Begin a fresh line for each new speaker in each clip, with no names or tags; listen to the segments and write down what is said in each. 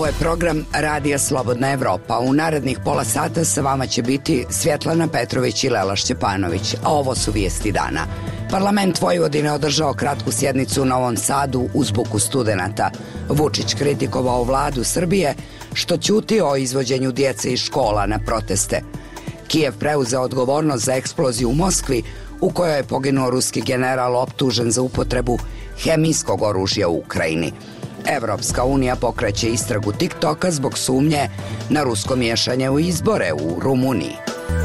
Ovo je program Radija Slobodna Evropa. U narednih pola sata sa vama će biti Svjetlana Petrović i Lela Šćepanović, a ovo su vijesti dana. Parlament Vojvodine održao kratku sjednicu u Novom Sadu uz buku studenata. Vučić kritikovao vladu Srbije što ćuti o izvođenju djece iz škola na proteste. Kijev preuzeo odgovornost za eksploziju u Moskvi u kojoj je poginuo ruski general optužen za upotrebu hemijskog oružja u Ukrajini. Evropska unija pokreće istragu TikToka zbog sumnje na rusko miješanje u izbore u Rumuniji.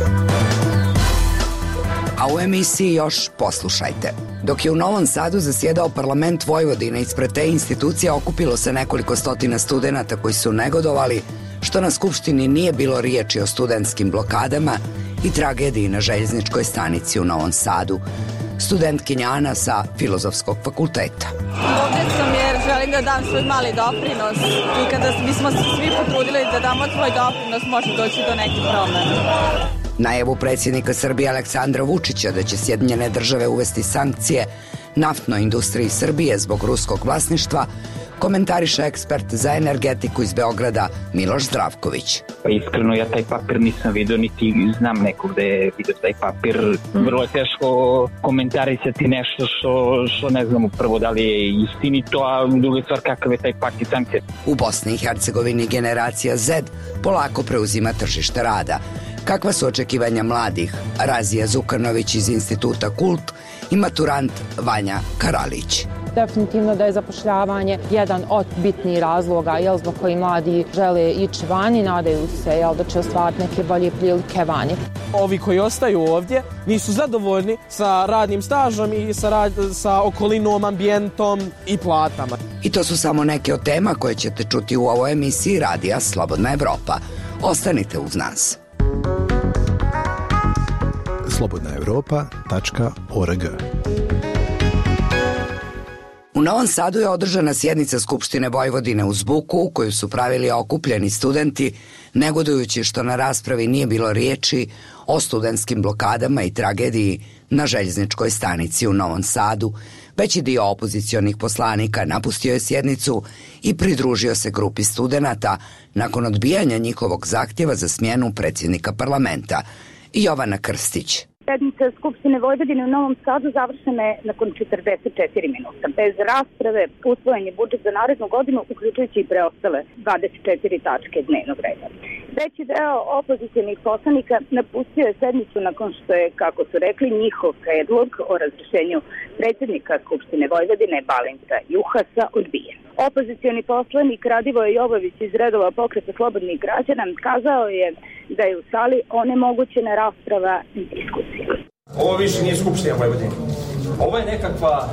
A u emisiji još poslušajte. Dok je u Novom Sadu zasjedao parlament Vojvodine, ispred te institucije okupilo se nekoliko stotina studenata koji su negodovali što na skupštini nije bilo riječi o studentskim blokadama i tragediji na željezničkoj stanici u Novom Sadu. Studentkinja Ana sa Filozofskog fakulteta.
Ovdje sam jer želim da dam svoj mali doprinos i kada bismo se svi potrudili da damo svoj doprinos može doći do nekih promjena.
Najavu predsjednika Srbije Aleksandra Vučića da će Sjedinjene Države uvesti sankcije naftnoj industriji Srbije zbog ruskog vlasništva komentariše ekspert za energetiku iz Beograda Miloš Zdravković.
Pa iskreno ja taj papir nisam vidio, niti znam nekog da je vidio taj papir. Vrlo je teško komentarisati nešto što ne znamo prvo da li je istinito, a druga stvar kakav je taj paket sankcija.
U Bosni i Hercegovini generacija Z polako preuzima tržište rada. Kakva su očekivanja mladih? Razija Zukanović iz Instituta Kult i maturant Vanja Karalić.
Definitivno da je zapošljavanje jedan od bitnih razloga zbog koji mladi žele ići vani, nadaju se da će ostvariti neke bolje prilike vani.
Ovi koji ostaju ovdje nisu zadovoljni sa radnim stažom i sa okolinom, ambijentom i platama.
I to su samo neke od tema koje ćete čuti u ovoj emisiji Radija Slobodna Evropa. Ostanite uz nas.
slobodnaevropa.org.
U Novom Sadu je održana sjednica Skupštine Vojvodine uz buku u koju su pravili okupljeni studenti, negodujući što na raspravi nije bilo riječi o studentskim blokadama i tragediji na željezničkoj stanici u Novom Sadu. Veći dio opozicionih poslanika napustio je sjednicu i pridružio se grupi studenata nakon odbijanja njihovog zahtjeva za smjenu predsjednika parlamenta. Jovana Krstić.
Sjednica Skupštine Vojvodine u Novom Sadu završena je nakon 44 minuta. Bez rasprave usvojen je budžet za narednu godinu, uključujući i preostale 24 tačke dnevnog reda. Veći deo opozicionih poslanika napustio je sednicu nakon što je, kako su rekli, njihov predlog o razrješenju predsjednika Skupštine Vojvodine Balinta Juhasa odbijen. Opozicioni poslanik Radivoje Jovović iz redova Pokreta slobodnih građana kazao je da je u sali onemogućena rasprava i diskusija.
Ovo više nije Skupština Vojvodine. Ovo je nekakva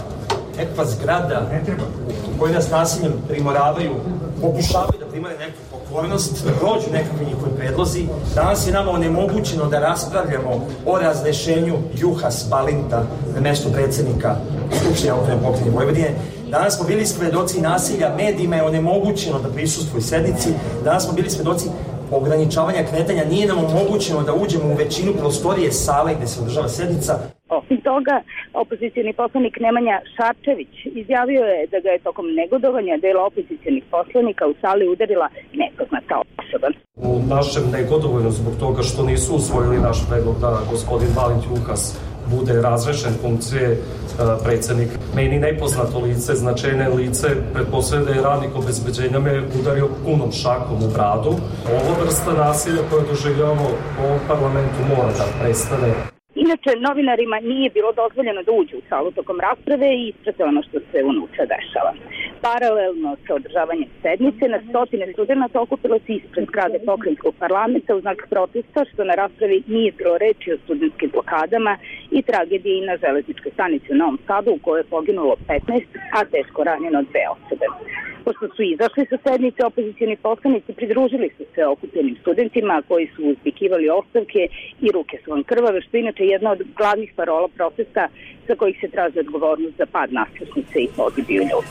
zgrada u kojoj nas nasiljem primoravaju, pokušavaju da primare neku pokornost, da prođu nekakvi njihovi predlozi. Danas je nama onemogućeno da raspravljamo o razrešenju Juhas Balinta na mjestu predsjednika Skupštine Autonomne pokrajine Vojvodine. Danas smo bili svedoci nasilja, medijima je onemogućeno da prisustvuju sednici. Danas smo bili svedoci ograničavanja kretanja, nije nam omogućeno da uđemo u većinu prostorije sale gdje se održava sednica.
Osim toga, opozicioni poslanik Nemanja Šarčević izjavio je da ga je tokom negodovanja dela opozicijonih poslanika u sali udarila nepoznata osoba.
U našem negodovanju zbog toga što nisu usvojili naš predlog da gospodin Balint Juhas bude razrešen funkcije predsjednik. Meni nepoznato lice, značajne lice, pretpostavljam da je radnik obezbeđenja me udario punom šakom u bradu. Ova vrsta nasilja koje doživljavamo u ovom parlamentu mora da prestane.
Inače, novinarima nije bilo dozvoljeno da uđu u salu tokom rasprave i isprate ono što se unutra dešava. Paralelno sa održavanjem sednice, na stotine studenata okupilo se ispred zgrade pokrajinskog parlamenta u znak protesta što na raspravi nije bilo reči o studentskim blokadama i tragediji na železničkoj stanici u Novom Sadu u kojoj je poginulo 15, a teško ranjeno 2 osobe. Pošto su izašli sa sednice, opozicioni poslanici pridružili su se okupljenim studentima koji su uzvikivali ostavke i ruke su vam krvave, što je inače jedna od glavnih parola protesta za kojih se traži odgovornost za pad naslušnice i pogibiju ljudi.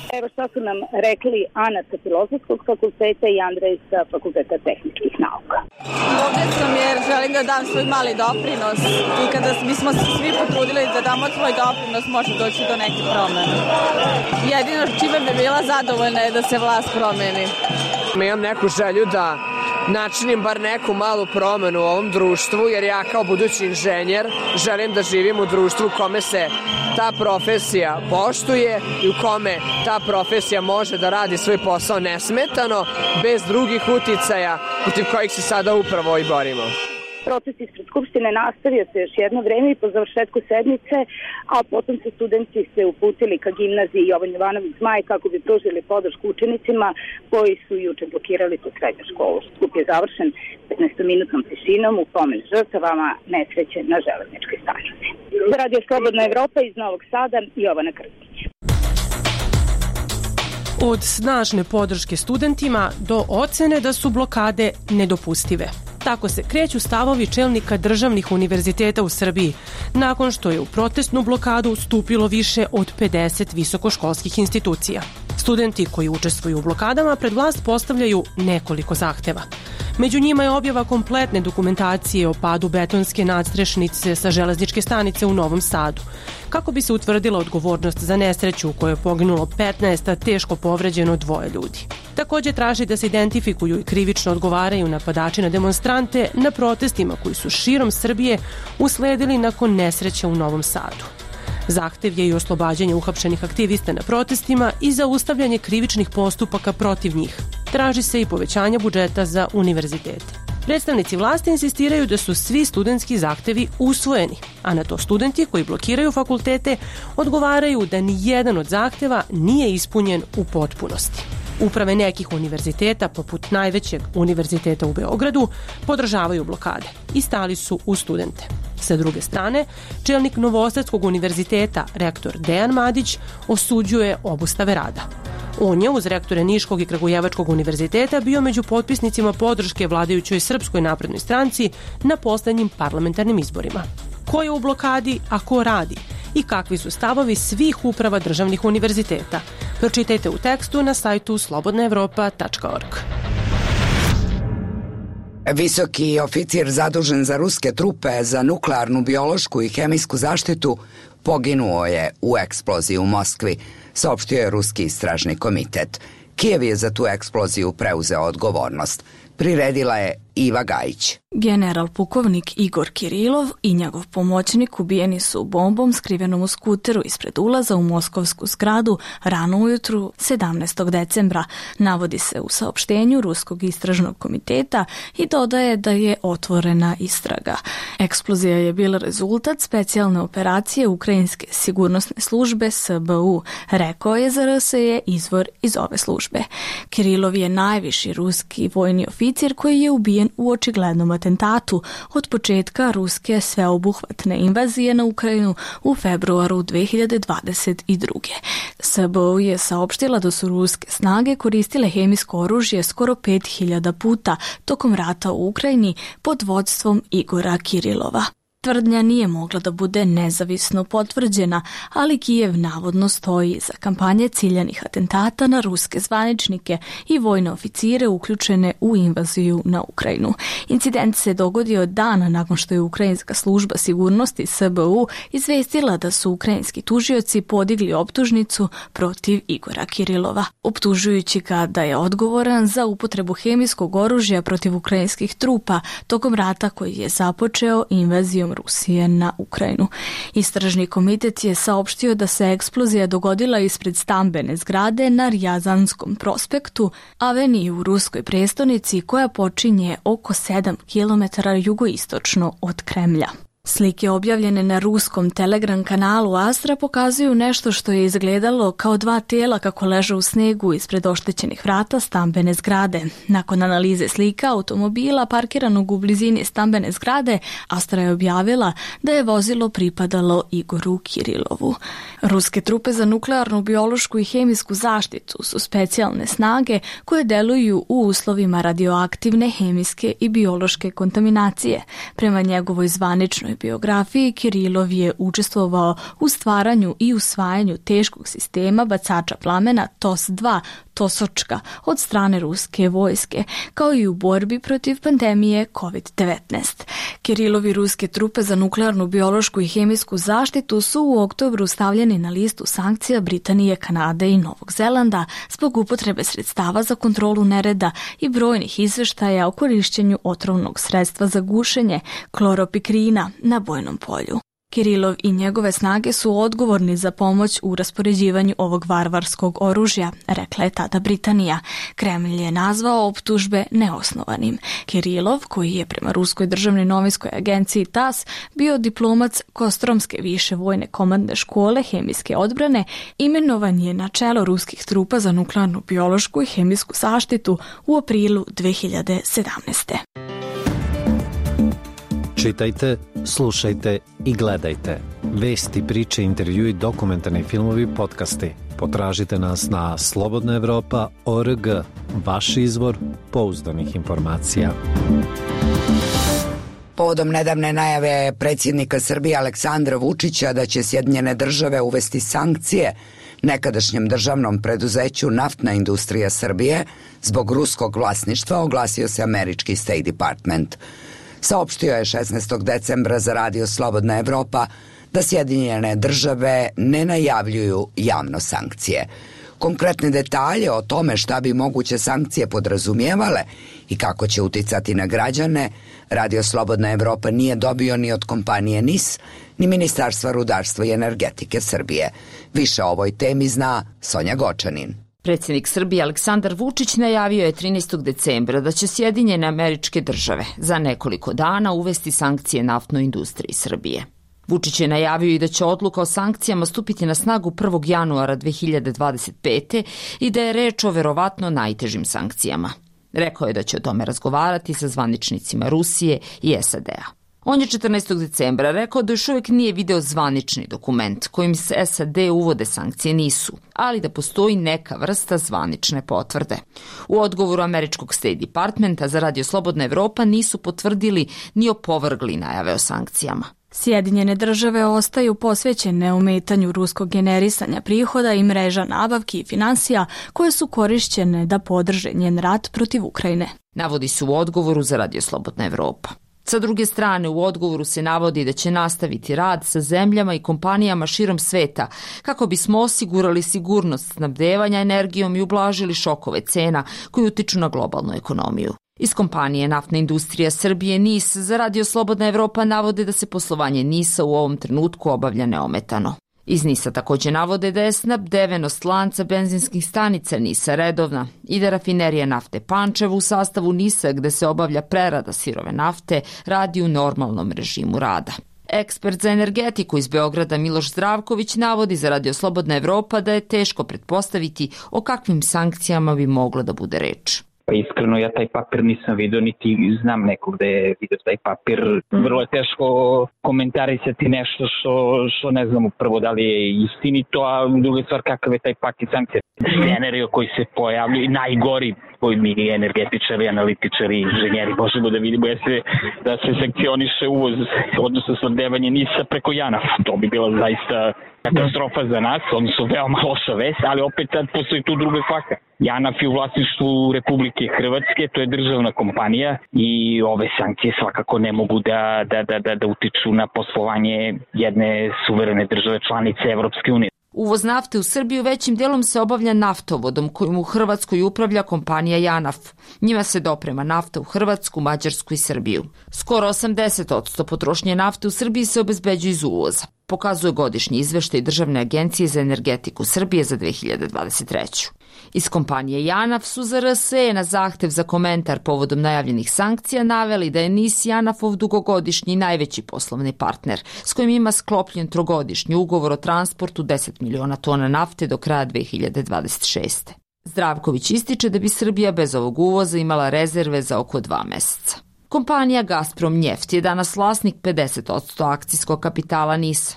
Evo šta su nam rekli Ana sa Filozofskog fakulteta i Andrej sa Fakulteta tehničkih nauka.
Ovdje sam jer želim da dam svoj mali doprinos i kada bismo se svi potrudili da damo svoj doprinos može doći do nekih promjena. Jedino čime bi bila zadovoljna je da se vlast promeni.
Imam neku želju da načinim bar neku malu promenu u ovom društvu, jer ja kao budući inženjer želim da živim u društvu u kome se ta profesija poštuje i u kome ta profesija može da radi svoj posao nesmetano, bez drugih uticaja protiv kojih se sada upravo i borimo.
Proces ispred Skupštine nastavio se još jedno vreme i po završetku sednice, a potom su studenti se uputili ka gimnaziji Jovan Jovanović Zmaj kako bi pružili podršku učenicima koji su juče blokirali tu srednju školu. Skup je završen 15-minutnom tišinom u pomen žrtvama nesreće na železničkoj stanici. Za Radio Slobodna Evropa iz Novog Sada, Jovana Krstić.
Od snažne podrške studentima do ocene da su blokade nedopustive. Tako se kreću stavovi čelnika državnih univerziteta u Srbiji, nakon što je u protestnu blokadu stupilo više od 50 visokoškolskih institucija. Studenti koji učestvuju u blokadama pred vlast postavljaju nekoliko zahteva. Među njima je objava kompletne dokumentacije o padu betonske nadstrešnice sa železničke stanice u Novom Sadu, kako bi se utvrdila odgovornost za nesreću u kojoj je poginulo 15, a teško povređeno 2 ljudi. Također traži da se identifikuju i krivično odgovaraju napadači na demonstrante na protestima koji su širom Srbije usledili nakon nesreća u Novom Sadu. Zahtev je i oslobađanje uhapšenih aktivista na protestima i zaustavljanje krivičnih postupaka protiv njih. Traži se i povećanje budžeta za univerzitete. Predstavnici vlasti insistiraju da su svi studentski zahtevi usvojeni, a na to studenti koji blokiraju fakultete odgovaraju da ni jedan od zahteva nije ispunjen u potpunosti. Uprave nekih univerziteta, poput najvećeg univerziteta u Beogradu, podržavaju blokade i stali su uz studente. Sa druge strane, čelnik Novosadskog univerziteta, rektor Dejan Madić, osuđuje obustave rada. On je uz rektore Niškog i Kragujevačkog univerziteta bio među potpisnicima podrške vladajućoj Srpskoj naprednoj stranci na poslednjim parlamentarnim izborima. Ko je u blokadi, a ko radi? I kakvi su stavovi svih uprava državnih univerziteta? Pročitajte u tekstu na sajtu slobodnaevropa.org.
Visoki oficir zadužen za ruske trupe za nuklearnu, biološku i hemijsku zaštitu poginuo je u eksploziji u Moskvi, saopštio je Ruski istražni komitet. Kijev je za tu eksploziju preuzeo odgovornost. Priredila je Iva Gajić.
General pukovnik Igor Kirilov i njegov pomoćnik ubijeni su bombom skrivenom u skuteru ispred ulaza u moskovsku zgradu rano ujutru 17. decembra, navodi se u saopštenju Ruskog istražnog komiteta i dodaje da je otvorena istraga. Eksplozija je bila rezultat specijalne operacije Ukrajinske sigurnosne službe SBU, rekao je za RSE izvor iz ove službe. Kirilov je najviši ruski vojni oficir koji je ubijen u očiglednom atentatu od početka ruske sveobuhvatne invazije na Ukrajinu u februaru 2022. SBU je saopštila da su ruske snage koristile hemijsko oružje skoro 5000 puta tokom rata u Ukrajini pod vodstvom Igora Kirilova. Tvrdnja nije mogla da bude nezavisno potvrđena, ali Kijev navodno stoji za kampanje ciljanih atentata na ruske zvaničnike i vojne oficire uključene u invaziju na Ukrajinu. Incident se dogodio dan nakon što je Ukrajinska služba sigurnosti SBU izvestila da su ukrajinski tužioci podigli optužnicu protiv Igora Kirilova, optužujući ga da je odgovoran za upotrebu hemijskog oružja protiv ukrajinskih trupa tokom rata koji je započeo invazijom Rusije na Ukrajinu. Istražni komitet je saopštio da se eksplozija dogodila ispred stambene zgrade na Rjazanskom prospektu, aveniji u ruskoj prestonici koja počinje oko 7 km jugoistočno od Kremlja. Slike objavljene na ruskom Telegram kanalu Astra pokazuju nešto što je izgledalo kao 2 tela kako leže u snegu ispred oštećenih vrata stambene zgrade. Nakon analize slika automobila parkiranog u blizini stambene zgrade, Astra je objavila da je vozilo pripadalo Igoru Kirilovu. Ruske trupe za nuklearnu, biološku i hemijsku zaštitu su specijalne snage koje deluju u uslovima radioaktivne, hemijske i biološke kontaminacije. Prema njegovoj zvaničnoj biografiji Kirilov je učestvovao u stvaranju i usvajanju teškog sistema bacača plamena TOS-2, Tosočka, od strane ruske vojske, kao i u borbi protiv pandemije COVID-19. Kirilovi ruske trupe za nuklearnu, biološku i hemijsku zaštitu su u oktobru stavljeni na listu sankcija Britanije, Kanade i Novog Zelanda zbog upotrebe sredstava za kontrolu nereda i brojnih izveštaja o korišćenju otrovnog sredstva za gušenje kloropikrina na bojnom polju. Kirilov i njegove snage su odgovorni za pomoć u raspoređivanju ovog varvarskog oružja, rekla je tada Britanija. Kremlj je nazvao optužbe neosnovanim. Kirilov, koji je prema ruskoj državnoj novinskoj agenciji TASS bio diplomac Kostromske više vojne komandne škole hemijske odbrane, imenovan je na čelo ruskih trupa za nuklearnu, biološku i hemijsku zaštitu u aprilu 2017.
Čitajte, slušajte i gledajte. Vesti, priče, intervjui, dokumentarni filmovi, podcasti. Potražite nas na slobodnaevropa.org, vaš izvor pouzdanih informacija.
Povodom nedavne najave predsjednika Srbije Aleksandra Vučića da će Sjedinjene države uvesti sankcije nekadašnjem državnom preduzeću Naftna industrija Srbije zbog ruskog vlasništva, oglasio se američki State Department. Saopštio je 16. decembra za radio Slobodna Evropa da Sjedinjene države ne najavljuju javno sankcije. Konkretne detalje o tome šta bi moguće sankcije podrazumijevale i kako će uticati na građane, radio Slobodna Evropa nije dobio ni od kompanije NIS, ni Ministarstva rudarstva i energetike Srbije. Više o ovoj temi zna Sonja Gočanin.
Predsjednik Srbije Aleksandar Vučić najavio je 13. decembra da će Sjedinjene Američke Države za nekoliko dana uvesti sankcije naftnoj industriji Srbije. Vučić je najavio i da će odluka o sankcijama stupiti na snagu 1. januara 2025. i da je reč o verovatno najtežim sankcijama. Rekao je da će o tome razgovarati sa zvaničnicima Rusije i SAD-a. On je 14. decembra rekao da još uvijek nije video zvanični dokument kojim se SAD uvode sankcije nisu, ali da postoji neka vrsta zvanične potvrde. U odgovoru američkog State Departmenta za radio Slobodna Evropa nisu potvrdili ni opovrgli najave o sankcijama.
Sjedinjene države ostaju posvećene ometanju ruskog generisanja prihoda i mreža nabavki i finansija koje su korišćene da podrže njen rat protiv Ukrajine.
Navodi se u odgovoru za radio Slobodna Evropa. Sa druge strane, u odgovoru se navodi da će nastaviti rad sa zemljama i kompanijama širom sveta kako bismo osigurali sigurnost snabdevanja energijom i ublažili šokove cena koji utiču na globalnu ekonomiju. Iz kompanije Naftna industrija Srbije NIS za radio Slobodna Evropa navode da se poslovanje NIS-a u ovom trenutku obavlja neometano. Iz NIS-a također navode da je snabdevenost lanca benzinskih stanica NIS-a redovna i da rafinerija nafte Pančevo u sastavu NIS-a gde se obavlja prerada sirove nafte radi u normalnom režimu rada. Ekspert za energetiku iz Beograda Miloš Zdravković navodi za radio Slobodna Evropa da je teško pretpostaviti o kakvim sankcijama bi moglo da bude reč.
Pa iskreno ja taj papir nisam vidio, niti znam nekog da je vidio taj papir. Vrlo je teško komentarisati nešto što ne znamo prvo da li je istinito, a druga stvar kakav je taj paket sankcija. Scenario koji se pojavljuju, najgori koji mi energetičari, analitičari, inženjeri možemo da vidimo da se sankcioniše uvoz, odnosno snabdevanje NIS-a preko JANAF-a. To bi bila zaista katastrofa za nas, odnosno veoma loša vest, ali opet sad postoji tu druga kvaka. JANAF je u vlasništvu Republike Hrvatske, to je državna kompanija i ove sankcije svakako ne mogu da utiču na poslovanje jedne suverene države članice Evropske unije.
Uvoz nafte u Srbiju većim dijelom se obavlja naftovodom kojim u Hrvatskoj upravlja kompanija JANAF. Njima se doprema nafta u Hrvatsku, Mađarsku i Srbiju. Skoro 80% potrošnje nafte u Srbiji se obezbeđuje iz uvoza, pokazuje godišnji izveštaj Državne agencije za energetiku Srbije za 2023. Iz kompanije JANAF su za RSE na zahtev za komentar povodom najavljenih sankcija naveli da je NIS JANAF-ov dugogodišnji najveći poslovni partner, s kojim ima sklopljen trogodišnji ugovor o transportu 10 miliona tona nafte do kraja 2026. Zdravković ističe da bi Srbija bez ovog uvoza imala rezerve za oko 2 meseca. Kompanija Gazprom Njeft je danas vlasnik 50% akcijskog kapitala NIS-a.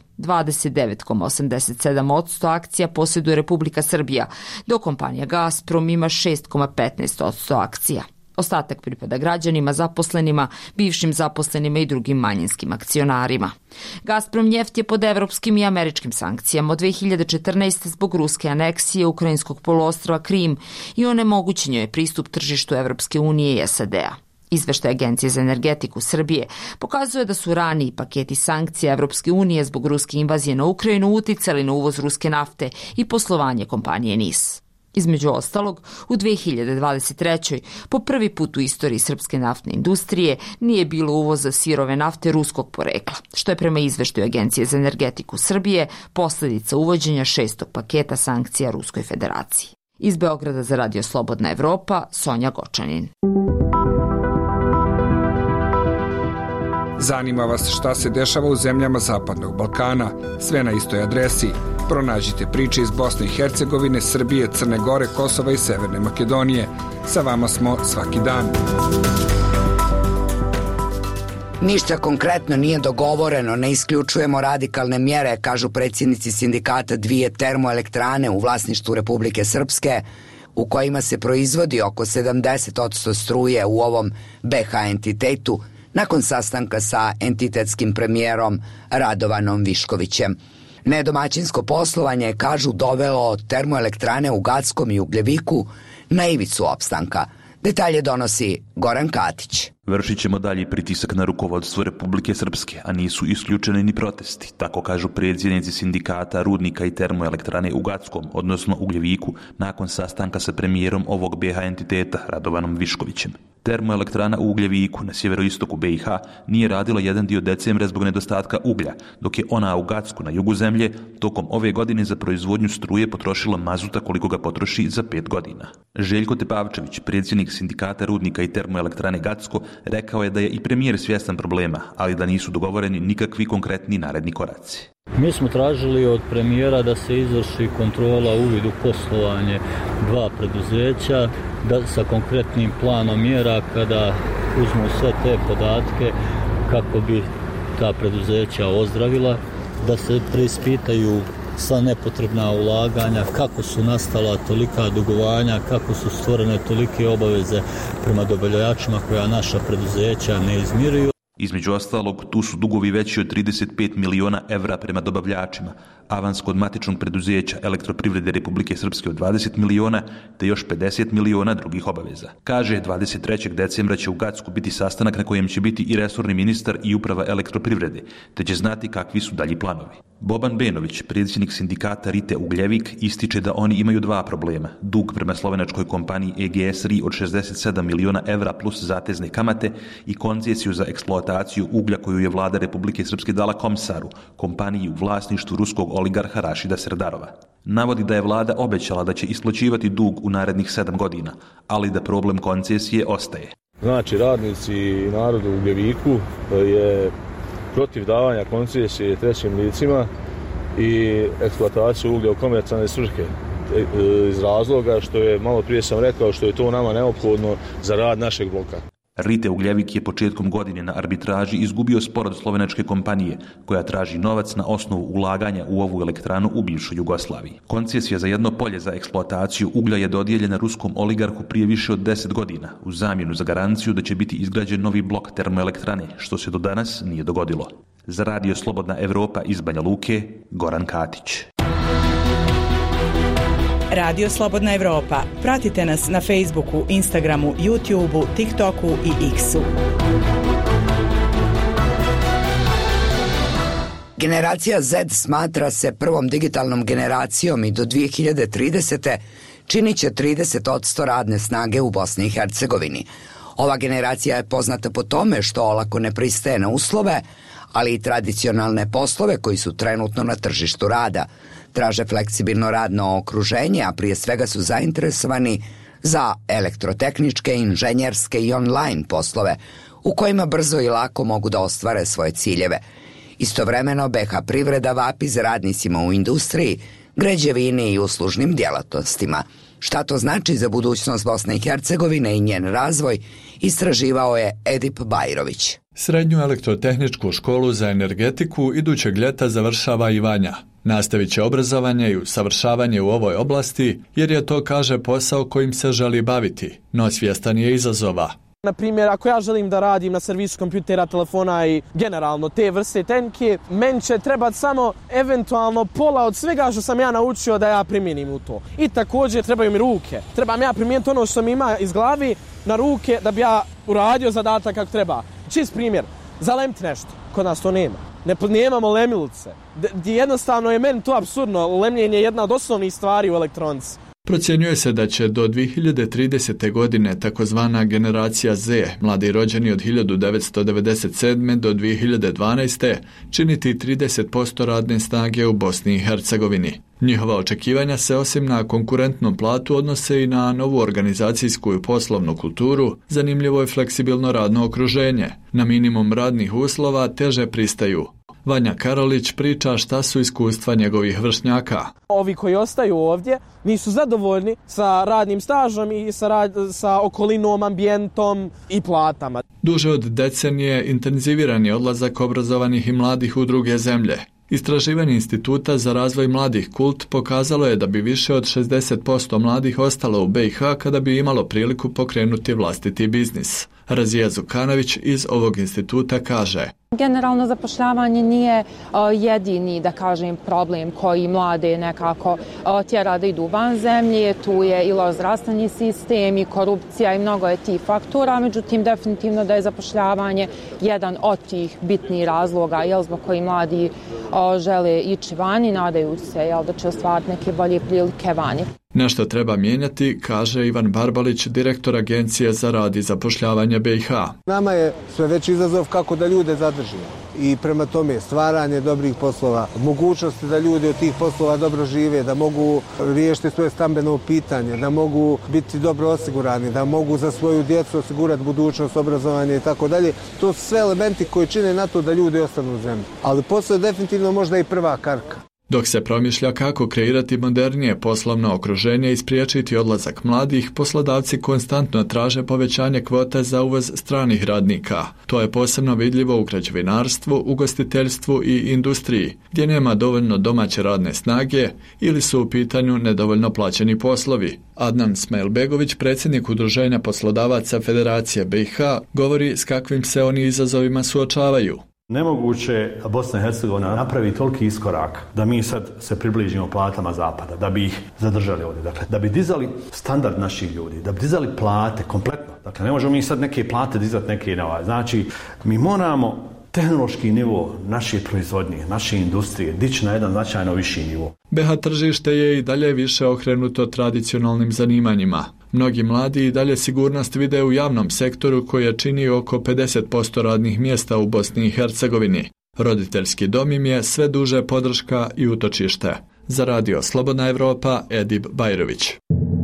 29,87% akcija posjeduje Republika Srbija, dok kompanija Gazprom ima 6,15% akcija. Ostatak pripada građanima, zaposlenima, bivšim zaposlenima i drugim manjinskim akcionarima. Gazprom Njeft je pod evropskim i američkim sankcijama od 2014. zbog ruske aneksije ukrajinskog poluostrva Krim i onemogućen je pristup tržištu Evropske unije i SAD-a. Izveštaj Agencije za energetiku Srbije pokazuje da su raniji paketi sankcija Evropske unije zbog ruske invazije na Ukrajinu uticali na uvoz ruske nafte i poslovanje kompanije NIS. Između ostalog, u 2023. po prvi put u istoriji srpske naftne industrije nije bilo uvoza sirove nafte ruskog porekla, što je prema izveštaju Agencije za energetiku Srbije posljedica uvođenja 6. paketa sankcija Ruskoj federaciji. Iz Beograda za Radio Slobodna Evropa, Sonja Gočanin.
Zanima vas šta se dešava u zemljama Zapadnog Balkana? Sve na istoj adresi. Pronađite priče iz Bosne i Hercegovine, Srbije, Crne Gore, Kosova i Severne Makedonije. Sa vama smo svaki dan.
Ništa konkretno nije dogovoreno, ne isključujemo radikalne mjere, kažu predsjednici sindikata dvije termoelektrane u vlasništvu Republike Srpske, u kojima se proizvodi oko 70% struje u ovom BH entitetu, nakon sastanka sa entitetskim premijerom Radovanom Viškovićem. Nedomaćinsko poslovanje, kažu, dovelo termoelektrane u Gackom i Ugljeviku na ivicu opstanka. Detalje donosi Goran Katić.
Vršit ćemo dalji pritisak na rukovodstvo Republike Srpske, a nisu isključeni ni protesti, tako kažu predsjednici sindikata rudnika i termoelektrane u Gackom, odnosno Ugljeviku, nakon sastanka sa premijerom ovog BH entiteta Radovanom Viškovićem. Termoelektrana u Ugljeviku na sjeveroistoku BiH nije radila jedan dio decembra zbog nedostatka uglja, dok je ona u Gacku na jugu zemlje tokom ove godine za proizvodnju struje potrošila mazuta koliko ga potroši za 5 godina. Željko Tepavčević, predsjednik sindikata rudnika i termoelektrane Gacko, rekao je da je i premijer svjestan problema, ali da nisu dogovoreni nikakvi konkretni naredni koraci.
Mi smo tražili od premijera da se izvrši kontrola uvid u poslovanje dva preduzeća, da sa konkretnim planom mjera kada uzmu sve te podatke kako bi ta preduzeća ozdravila, da se preispitaju sva nepotrebna ulaganja, kako su nastala tolika dugovanja, kako su stvorene tolike obaveze prema dobavljačima koja naša preduzeća ne izmiruju.
Između ostalog, tu su dugovi veći od 35 miliona evra prema dobavljačima, avans kod matičnog preduzeća Elektroprivrede Republike Srpske od 20 miliona, te još 50 miliona drugih obaveza. Kaže, 23. decembra će u Gacku biti sastanak na kojem će biti i resorni ministar i uprava Elektroprivrede, te će znati kakvi su dalji planovi. Boban Benović, predsjednik sindikata Rite Ugljevik, ističe da oni imaju dva problema. Dug prema slovenačkoj kompaniji EGS RI od 67 miliona evra plus zatezne kamate i koncesiju za eksploataciju uglja koju je vlada Republike Srpske dala Komsaru, kompaniji u vlasništvu ruskog oligarha Rašida Serdarova. Navodi da je vlada obećala da će isplaćivati dug u narednih 7 godina, ali da problem koncesije ostaje.
Znači, radnici i narod u Ugljeviku je protiv davanja koncesije trećim licima i eksploataciju uglja u komercijalne svrhe iz razloga što je, malo prije sam rekao, što je to nama neophodno za rad našeg bloka.
Rite Ugljevik je početkom godine na arbitraži izgubio spor od slovenačke kompanije koja traži novac na osnovu ulaganja u ovu elektranu u bivšoj Jugoslaviji. Koncesija za jedno polje za eksploataciju uglja je dodijeljena ruskom oligarhu prije više od 10 godina u zamjenu za garanciju da će biti izgrađen novi blok termoelektrane, što se do danas nije dogodilo. Za Radio Slobodna Evropa iz Banja Luke, Goran Katić.
Radio Slobodna Evropa. Pratite nas na Facebooku, Instagramu, YouTubeu, TikToku i X-u.
Generacija Z smatra se prvom digitalnom generacijom i do 2030. činit će 30% radne snage u Bosni i Hercegovini. Ova generacija je poznata po tome što olako ne pristaje na uslove, ali i tradicionalne poslove koji su trenutno na tržištu rada. Traže fleksibilno radno okruženje, a prije svega su zainteresovani za elektrotehničke, inženjerske i online poslove, u kojima brzo i lako mogu da ostvare svoje ciljeve. Istovremeno, BH privreda vapi za radnicima u industriji, građevini i uslužnim djelatnostima. Šta to znači za budućnost Bosne i Hercegovine i njen razvoj, istraživao je Edip Bajrović.
Srednju elektrotehničku školu za energetiku idućeg ljeta završava i Vanja. Nastavit će obrazovanje i usavršavanje u ovoj oblasti jer je to, kaže, posao kojim se želi baviti, no svjestan je izazova.
Na primjer, ako ja želim da radim na servisu kompjutera, telefona i generalno te vrste tehnike, meni će trebati samo eventualno pola od svega što sam ja naučio da ja primijenim u to. I također trebaju mi ruke. Trebam ja primijeniti ono što mi ima iz glavi na ruke da bi ja uradio zadatak kako treba. Čist primjer, zalemiti nešto. Kod nas to nema. Nemamo lemilice. Jednostavno je meni to apsurdno. Lemljenje je jedna od osnovnih stvari u elektronici.
Procjenjuje se da će do 2030. godine takozvana generacija Z, mladi rođeni od 1997. do 2012. činiti 30% radne snage u Bosni i Hercegovini. Njihova očekivanja se osim na konkurentnom platu odnose i na novu organizacijsku i poslovnu kulturu, zanimljivo i fleksibilno radno okruženje. Na minimum radnih uslova teže pristaju. Vanja Karolić priča šta su iskustva njegovih vršnjaka.
Ovi koji ostaju ovdje nisu zadovoljni sa radnim stažom i sa okolinom, ambijentom i platama.
Duže od decenije intenziviran je odlazak obrazovanih i mladih u druge zemlje. Istraživanje Instituta za razvoj mladih KULT pokazalo je da bi više od 60% mladih ostalo u BiH kada bi imalo priliku pokrenuti vlastiti biznis. Razija Zukanović iz ovog instituta kaže:
Generalno zapošljavanje nije jedini, da kažem, problem koji mlade nekako tjera da idu van zemlje. Tu je i loš zdravstveni sistem i korupcija i mnogo je tih faktora. Međutim, definitivno da je zapošljavanje jedan od tih bitnih razloga zbog koji mladi žele ići vani, nadaju se da će ostvariti neke bolje prilike vani.
Nešto treba mijenjati, kaže Ivan Barbalić, direktor Agencije za rad i zapošljavanje BiH.
Nama je sve veći izazov kako da ljude zadržimo. I prema tome stvaranje dobrih poslova, mogućnosti da ljudi od tih poslova dobro žive, da mogu riješiti svoje stambeno pitanje, da mogu biti dobro osigurani, da mogu za svoju djecu osigurati budućnost, obrazovanje i tako dalje. To su sve elementi koji čine na to da ljudi ostanu u zemlji. Ali posao je definitivno možda i prva karka.
Dok se promišlja kako kreirati modernije poslovno okruženje i spriječiti odlazak mladih, poslodavci konstantno traže povećanje kvote za uvoz stranih radnika. To je posebno vidljivo u građevinarstvu, ugostiteljstvu i industriji, gdje nema dovoljno domaće radne snage ili su u pitanju nedovoljno plaćeni poslovi. Adnan Smailbegović, predsjednik Udruženja poslodavaca Federacije BiH, govori s kakvim se oni izazovima suočavaju.
Nemoguće Bosna i Hercegovina napravi toliki iskorak da mi sad se približimo platama zapada, da bi ih zadržali ovdje. Dakle, da bi dizali standard naših ljudi, da bi dizali plate kompletno. Dakle, ne možemo mi sad neke plate dizati, neke nova. Znači, mi moramo tehnološki nivo naše proizvodnje, naše industrije dići na jedan značajno viši nivo.
BiH tržište je i dalje više okrenuto tradicionalnim zanimanjima. Mnogi mladi i dalje sigurnost vide u javnom sektoru koji je čini oko 50% radnih mjesta u Bosni i Hercegovini. Roditeljski dom im je sve duže podrška i utočište. Za radio Slobodna Evropa, Edib Bajrović.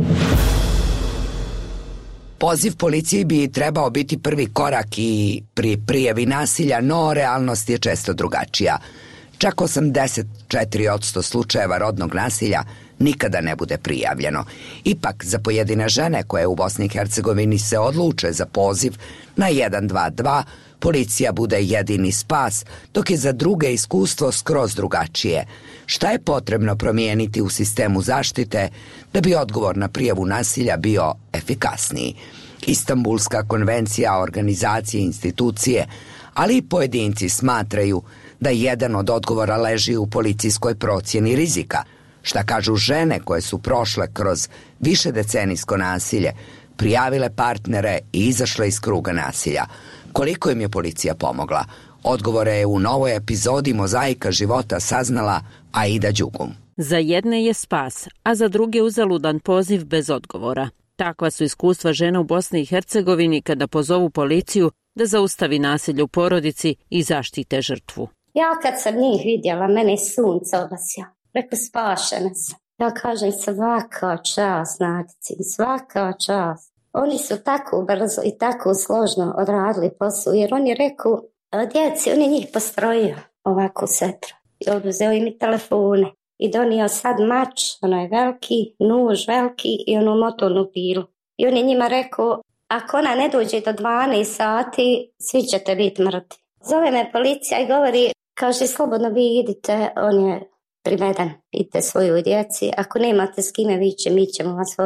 Poziv policiji bi trebao biti prvi korak i pri prijavi nasilja, no realnost je često drugačija. Čak 84% slučajeva rodnog nasilja nikada ne bude prijavljeno. Ipak, za pojedine žene koje u Bosni i Hercegovini se odluče za poziv na 122, policija bude jedini spas, dok je za druge iskustvo skroz drugačije. Šta je potrebno promijeniti u sistemu zaštite da bi odgovor na prijavu nasilja bio efikasniji? Istanbulska konvencija, organizacije, institucije, ali i pojedinci smatraju da jedan od odgovora leži u policijskoj procjeni rizika. Šta kažu žene koje su prošle kroz višedecenijsko nasilje, prijavile partnere i izašle iz kruga nasilja? Koliko im je policija pomogla? Odgovore je u novoj epizodi Mozaika života saznala Aida Đugum.
Za jedne je spas, a za druge uzaludan poziv bez odgovora. Takva su iskustva žena u Bosni i Hercegovini kada pozovu policiju da zaustavi nasilje u porodici i zaštite žrtvu.
Ja kad sam njih vidjela, mene sunce obasja. Rekao, spašena sam. Ja kažem, svaka čast, Nadici, svaka čast. Oni su tako brzo i tako složno odradili posao, jer on je rekao, djeci, on je njih postrojio ovako setro. I oduzeo im i telefone. I donio sad mač, ono je veliki, nuž veliki i onu motornu pilu. I on je njima rekao, ako ona ne dođe do 12 sati, svi ćete biti mrtvi. Zove me policija i govori, kaže, slobodno vi idite, on je priveden, idite svoju djeci. Ako nemate s kime viće, mi ćemo vas voziti.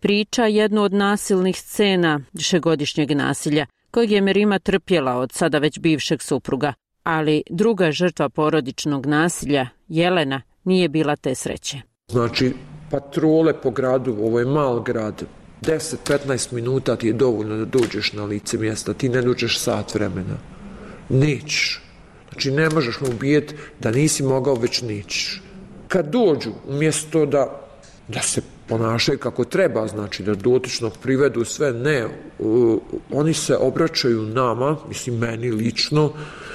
priča jednu od nasilnih scena višegodišnjeg nasilja, kojeg je Merima trpjela od sada već bivšeg supruga. Ali druga žrtva porodičnog nasilja, Jelena, nije bila te sreće.
Znači, patrole po gradu, ovo je mal grad, 10-15 minuta ti je dovoljno da dođeš na lice mjesta, ti ne dođeš sat vremena. Nećeš. Znači, ne možeš mu ubijeti da nisi mogao, već nećeš. Kad dođu, umjesto da se ponašaju kako treba, znači da dotičnog privedu sve, ne, oni se obraćaju nama, mislim meni lično,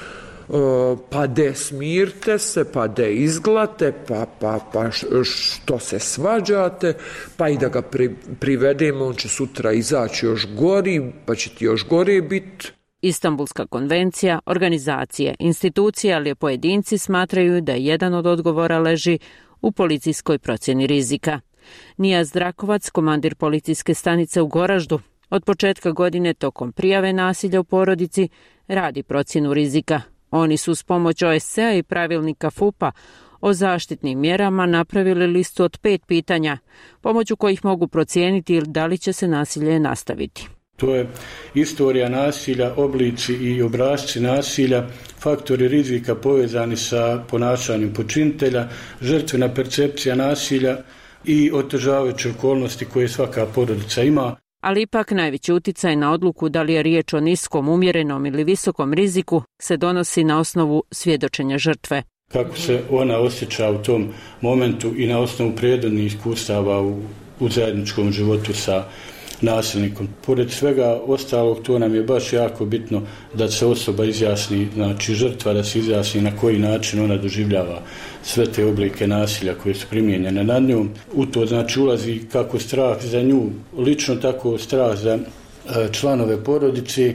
pa de smirte se, pa de izglate, pa što se svađate, pa i da ga privedemo, on će sutra izaći još gori, pa će ti još gore biti.
Istanbulska konvencija, organizacije, institucije, ali pojedinci smatraju da jedan od odgovora leži u policijskoj procjeni rizika. Nijaz Drakovac, komandir policijske stanice u Goraždu, od početka godine tokom prijave nasilja u porodici radi procjenu rizika. Oni su s pomoć OSCE-a i pravilnika FUP-a o zaštitnim mjerama napravili listu od 5 pitanja, pomoću kojih mogu procijeniti da li će se nasilje nastaviti.
To je istorija nasilja, oblici i obrasci nasilja, faktori rizika povezani sa ponašanjem počinitelja, žrtvena percepcija nasilja i otežavajuće okolnosti koje svaka porodica ima.
Ali ipak najveći uticaj na odluku da li je riječ o niskom, umjerenom ili visokom riziku se donosi na osnovu svjedočenja žrtve.
Kako se ona osjeća u tom momentu i na osnovu prirodnih iskustava u zajedničkom životu sa nasilnikom. Pored svega ostalog, to nam je baš jako bitno da se osoba izjasni, znači žrtva da se izjasni na koji način ona doživljava sve te oblike nasilja koje su primijenjene nad njom. U to znači ulazi kako strah za nju lično, tako strah za članove porodice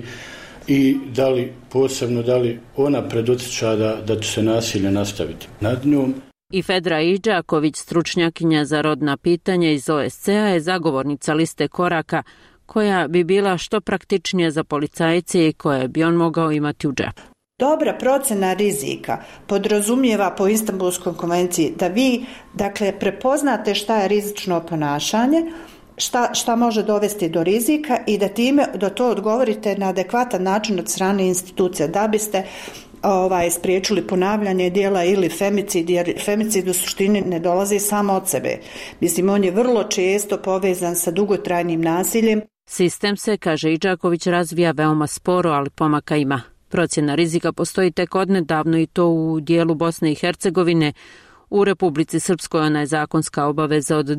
i da li posebno, da li ona predosjeća da će se nasilje nastaviti nad njom.
I Fedra Iđaković, stručnjakinja za rodna pitanja iz OSCE-a, je zagovornica liste koraka koja bi bila što praktičnija za policajce i koje bi on mogao imati u džepu.
Dobra procjena rizika podrazumijeva po Istanbulskoj konvenciji da vi prepoznate šta je rizično ponašanje, šta može dovesti do rizika i da time da to odgovorite na adekvatan način od strane institucija da biste spriječili ponavljanje djela ili femicid, jer femicid u suštini ne dolazi samo od sebe. Mislim, on je vrlo često povezan sa dugotrajnim nasiljem.
Sistem se, kaže Iđaković, razvija veoma sporo, ali pomaka ima. Procjena rizika postoji tek odnedavno i to u dijelu Bosne i Hercegovine. U Republici Srpskoj ona je zakonska obaveza od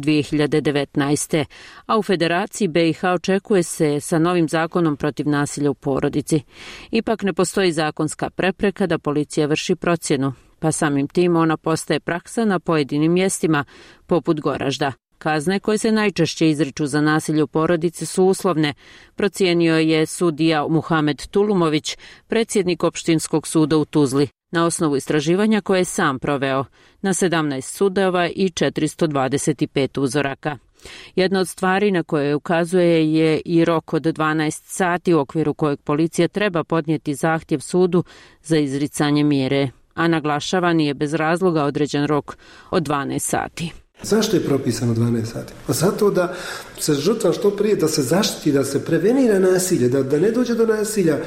2019. A u Federaciji BiH očekuje se sa novim zakonom protiv nasilja u porodici. Ipak ne postoji zakonska prepreka da policija vrši procjenu, pa samim tim ona postaje praksa na pojedinim mjestima, poput Goražda. Kazne koje se najčešće izriču za nasilje u porodici su uslovne, procijenio je sudija Muhamed Tulumović, predsjednik opštinskog suda u Tuzli, na osnovu istraživanja koje je sam proveo na 17 sudova i 425 uzoraka. Jedna od stvari na koje ukazuje je i rok od 12 sati u okviru kojeg policija treba podnijeti zahtjev sudu za izricanje mjere, a naglašava nije bez razloga određen rok od 12 sati.
Zašto je propisano 12 sati? Pa zato da se žrtva što prije, da se zaštiti, da se prevenira nasilje, da ne dođe do nasilja,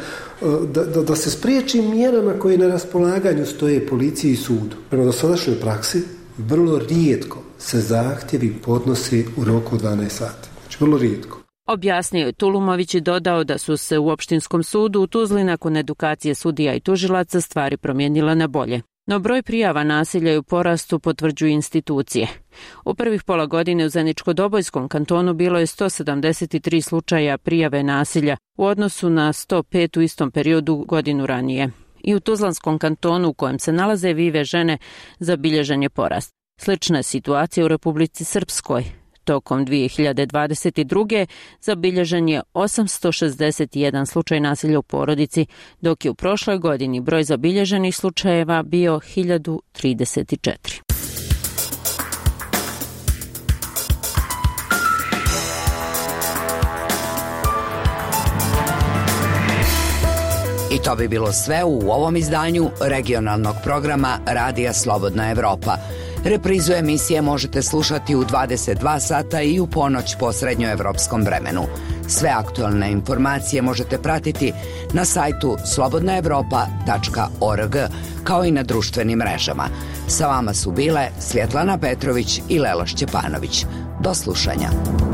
da se spriječi mjerama koje na raspolaganju stoje policiji i sudu. Prema dosadašnjoj praksi, vrlo rijetko se zahtjevi podnose u roku od 12 sati. Znači, vrlo rijetko.
Objasnio je Tulumović i dodao da su se u opštinskom sudu u Tuzli nakon edukacije sudija i tužilaca stvari promijenile na bolje. No broj prijava nasilja i u porastu potvrđuju institucije. U prvih pola godine u Zeničko-Dobojskom kantonu bilo je 173 slučaja prijave nasilja u odnosu na 105 u istom periodu godinu ranije. I u Tuzlanskom kantonu u kojem se nalaze Vive žene zabilježen je porast. Slična je situacija u Republici Srpskoj. Tokom 2022. zabilježen je 861 slučaj nasilja u porodici, dok je u prošloj godini broj zabilježenih slučajeva bio 1034.
I to bi bilo sve u ovom izdanju regionalnog programa Radija Slobodna Evropa. Reprizu emisije možete slušati u 22 sata i u ponoć po srednjoevropskom vremenu. Sve aktualne informacije možete pratiti na sajtu slobodnaevropa.org, kao i na društvenim mrežama. Sa vama su bile Svjetlana Petrović i Lela Šćepanović. Do slušanja.